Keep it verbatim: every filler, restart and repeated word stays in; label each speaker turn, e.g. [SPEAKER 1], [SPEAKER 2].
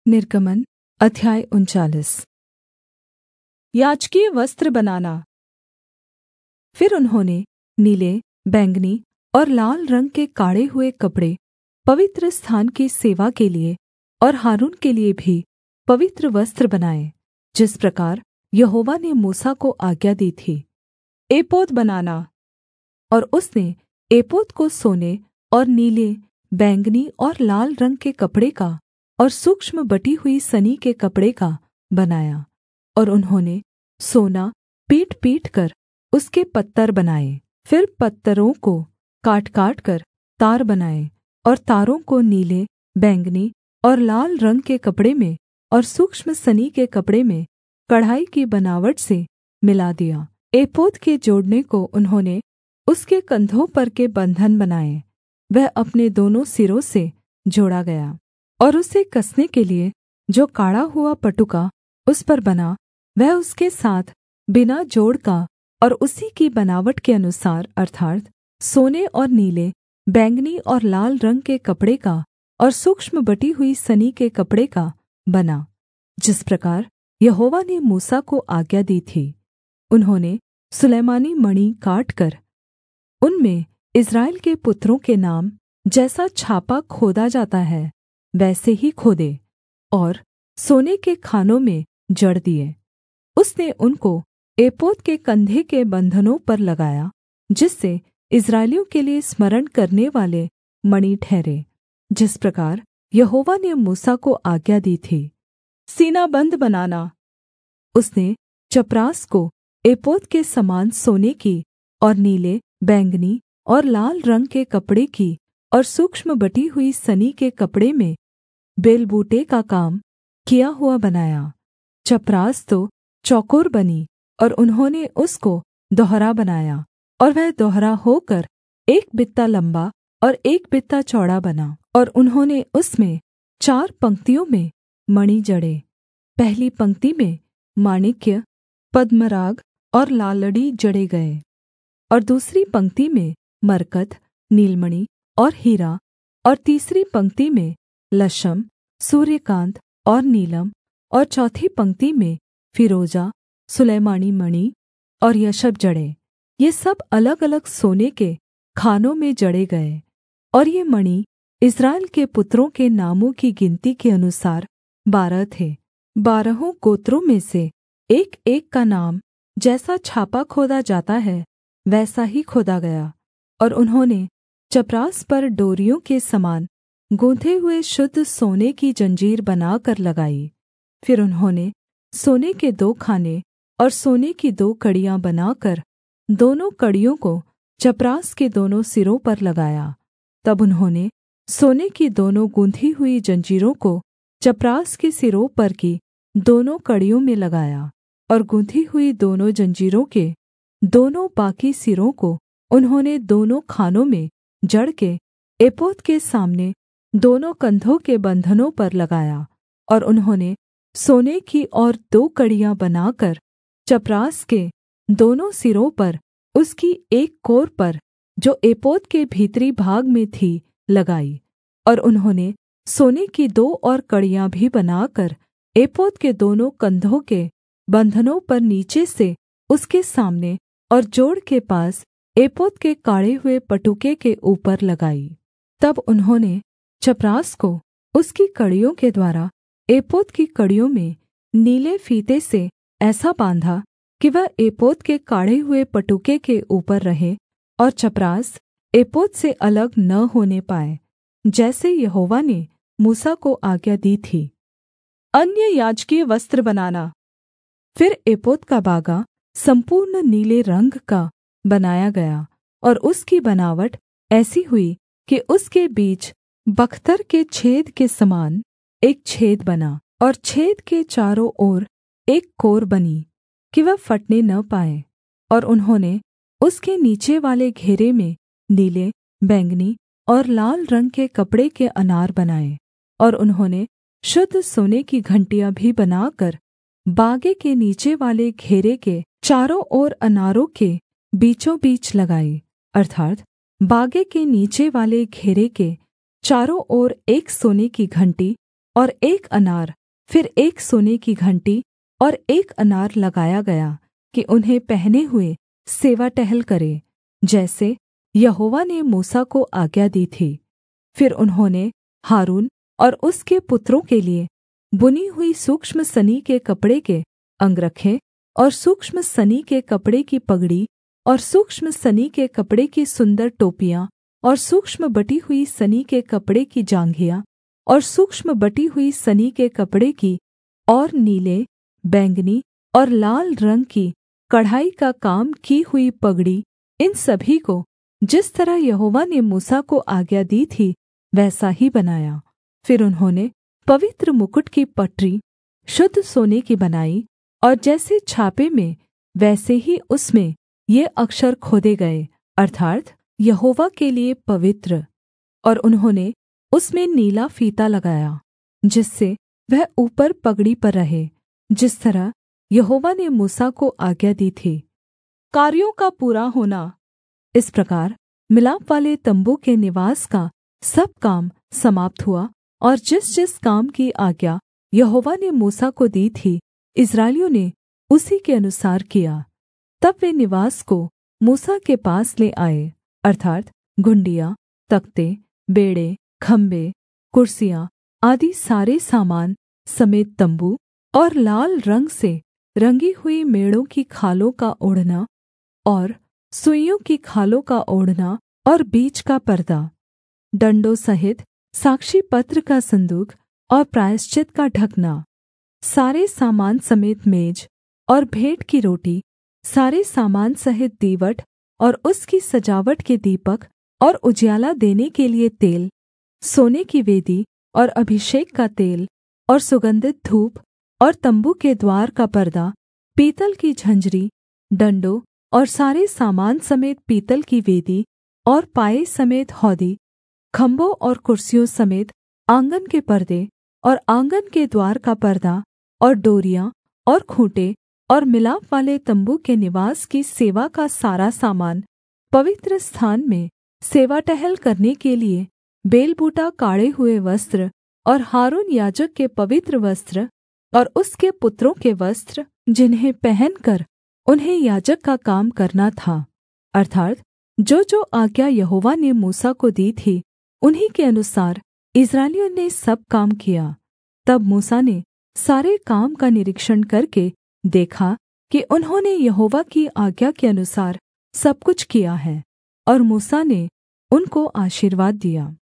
[SPEAKER 1] निर्गमन अध्याय उनचालीस। याजकीय वस्त्र बनाना। फिर उन्होंने नीले, बैंगनी और लाल रंग के काढ़े हुए कपड़े पवित्रस्थान की सेवा के लिये और हारून के लिये भी पवित्र वस्त्र बनाए, जिस प्रकार यहोवा ने मूसा को आज्ञा दी थी। एपोद बनाना। और उसने एपोद को सोने और नीले, बैंगनी और लाल रंग के कपड़े का और सूक्ष्म बटी हुई सनी के कपड़े का बनाया। और उन्होंने सोना पीट पीटकर उसके पत्तर बनाए। फिर पत्तरों को काट काटकर तार बनाए और तारों को नीले, बैंगनी और लाल रंग के कपड़े में और सूक्ष्म सनी के कपड़े में कढ़ाई की बनावट से मिला दिया। एपोद के जोड़ने को उन्होंने उसके कंधों पर के बन्धन बनाए। वह अपने दोनों सिरों से जोड़ा गया और उसे कसने के लिए जो काढ़ा हुआ पटुका उस पर बना, वह उसके साथ बिना जोड़ का और उसी की बनावट के अनुसार अर्थात् सोने और नीले, बैंगनी और लाल रंग के कपड़े का और सूक्ष्म बटी हुई सनी के कपड़े का बना, जिस प्रकार यहोवा ने मूसा को आज्ञा दी थी। उन्होंने सुलैमानी मणि काटकर उनमें इस्राएल के पुत्रों के नाम जैसा छापा खोदा जाता है वैसे ही खोदे और सोने के खानों में जड़ दिए। उसने उनको एपोद के कंधे के बन्धनों पर लगाया, जिससे इस्राएलियों के लिये स्मरण करने वाले मणि ठहरे, जिस प्रकार यहोवा ने मूसा को आज्ञा दी थी। सीनाबन्द बनाना। उसने चपरास को एपोद के समान सोने की और नीले, बैंगनी और लाल रंग के कपड़े की और सूक्ष्म बटी हुई सनी के कपड़े में बेलबूटे का काम किया हुआ बनाया। चपरास तो चौकोर बनी और उन्होंने उसको दोहरा बनाया, और वह दोहरा होकर एक बित्ता लम्बा और एक बित्ता चौड़ा बना। और उन्होंने उसमें चार पंक्तियों में मणि जड़े। पहली पंक्ति में माणिक्य, पद्मराग और लालड़ी जड़े गए, और दूसरी पंक्ति में मरकत, नीलमणि और हीरा, और तीसरी पंक्ति में लशम, सूर्यकांत और नीलम, और चौथी पंक्ति में फीरोजा, सुलैमानी मणि और यशब जड़े। ये सब अलगअलग सोने के खानों में जड़े गए। और ये मणि इस्राएल के पुत्रों के नामों की गिनती के अनुसार बारह थे। बारहों गोत्रों में से एक एक का नाम जैसा छापा खोदा जाता है वैसा ही खोदा गया। और उन्होंने चपरास पर डोरियों के समान गूँथे हुए शुद्ध सोने की जंजीर बनाकर लगाई। फिर उन्होंने सोने के दो खाने और सोने की दो कड़ियाँ बनाकर दोनों कड़ियों को चपरास के दोनों सिरों पर लगाया। तब उन्होंने सोने की दोनों गूँथी हुई जंजीरों को चपरास के सिरों पर की दोनों कड़ियों में लगाया, और गूँथी हुई दोनों जंजीरों के दोनों बाकी सिरों को उन्होंने दोनों खानों में जड़ के एपोद के सामने दोनों कंधों के बन्धनों पर लगाया। और उन्होंने सोने की और दो कड़ियाँ बनाकर चपरास के दोनों सिरों पर उसकी एक कोर पर, जो एपोद के भीतरी भाग में थी, लगाई। और उन्होंने सोने की दो और कड़ियाँ भी बनाकर एपोद के दोनों कंधों के बन्धनों पर नीचे से उसके सामने और जोड़ के पास एपोद के काढ़े हुए पटुके के ऊपर लगाई। तब उन्होंने चपरास को उसकी कड़ियों के द्वारा एपोद की कड़ियों में नीले फीते से ऐसा बाँधा कि वह एपोद के काढ़े हुए पटुके के ऊपर रहे, और चपरास एपोद से अलग न होने पाए, जैसे यहोवा ने मूसा को आज्ञा दी थी। अन्य याजकीय वस्त्र बनाना। फिर एपोद का बागा संपूर्ण नीले रंग का बनाया गया, और उसकी बनावट ऐसी हुई कि उसके बीच बख्तर के छेद के समान एक छेद बना, और छेद के चारों ओर एक कोर बनी कि वह फटने न पाए। और उन्होंने उसके नीचे वाले घेरे में नीले, बैंगनी और लाल रंग के कपड़े के अनार बनाए। और उन्होंने शुद्ध सोने की घंटियाँ भी बनाकर बागे के नीचे वाले घेरे के चारों ओर अनारों के बीचों बीच लगाई, अर्थात् बागे के नीचे वाले घेरे के चारों ओर एक सोने की घंटी और एक अनार, फिर एक सोने की घंटी और एक अनार लगाया गया कि उन्हें पहने हुए सेवा टहल करे, जैसे यहोवा ने मूसा को आज्ञा दी थी। फिर उन्होंने हारून और उसके पुत्रों के लिए बुनी हुई सूक्ष्म सनी के कपड़े के अंगरखे और सूक्ष्म सनी के कपड़े की पगड़ी और सूक्ष्म सनी के कपड़े की सुन्दर टोपियाँ और सूक्ष्म बटी हुई सनी के कपड़े की जांघिया और सूक्ष्म बटी हुई सनी के कपड़े की और नीले, बैंगनी और लाल रंग की कढ़ाई का काम की हुई पगड़ी, इन सभी को जिस तरह यहोवा ने मूसा को आज्ञा दी थी वैसा ही बनाया। फिर उन्होंने पवित्र मुकुट की पटरी शुद्ध सोने की बनाई, और जैसे छापे में वैसे ही उसमें ये अक्षर खोदे गए, अर्थात् यहोवा के लिए पवित्र। और उन्होंने उसमें नीला फीता लगाया, जिससे वह ऊपर पगड़ी पर रहे, जिस तरह यहोवा ने मूसा को आज्ञा दी थी। कार्यों का पूरा होना। इस प्रकार मिलापवाले तम्बू के निवास का सब काम समाप्त हुआ, और जिस-जिस काम की आज्ञा यहोवा ने मूसा को दी थी इस्राएलियों ने उसी के अनुसार किया। तब वे निवास को मूसा के पास ले आए, अर्थात् घुंडियाँ, तख्ते, बेंड़े, खम्भे, कुर्सियाँ आदि सारे सामान समेत तम्बू और लाल रंग से रंगी हुई मेढ़ों की खालों का ओढ़ना और सुइसों की खालों का ओढ़ना और बीच का पर्दा, डण्डों सहित साक्षीपत्र का सन्दूक और प्रायश्चित का ढकना, सारे सामान समेत मेज और भेंट की रोटी, सारे सामान सहित दीवट और उसकी सजावट के दीपक और उजियाला देने के लिए तेल, सोने की वेदी और अभिषेक का तेल और सुगन्धित धूप और तम्बू के द्वार का पर्दा, पीतल की झंझरी, डण्डों और सारे सामान समेत पीतल की वेदी और पाए समेत हौदी, खम्भों और कुर्सियों समेत आँगन के पर्दे और आँगन के द्वार का पर्दा और डोरियाँ और खूँटे और मिलापवाले तम्बू के निवास की सेवा का सारा सामान, पवित्रस्थान में सेवा टहल करने के लिए बेलबूटा काढ़े हुए वस्त्र और हारून याजक के पवित्र वस्त्र और उसके पुत्रों के वस्त्र, जिन्हें पहनकर उन्हें याजक का काम करना था, अर्थात् जो-जो आज्ञा यहोवा ने मूसा को दी थी उन्हीं के अनुसार इस्राएलियों ने सब काम किया। तब मूसा ने सारे काम का निरीक्षण करके देखा कि उन्होंने यहोवा की आज्ञा के अनुसार सब कुछ किया है, और मूसा ने उनको आशीर्वाद दिया।